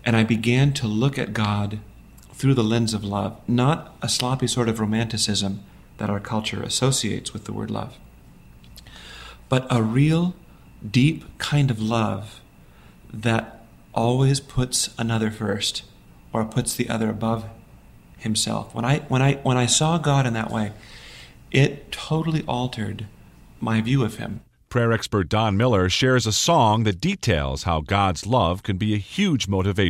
And I began to look at God through the lens of love, not a sloppy sort of romanticism that our culture associates with the word love, but a real, deep kind of love that always puts another first, or puts the other above himself. When I saw God in that way, it totally altered my view of him. Prayer expert Don Miller shares a song that details how God's love can be a huge motivation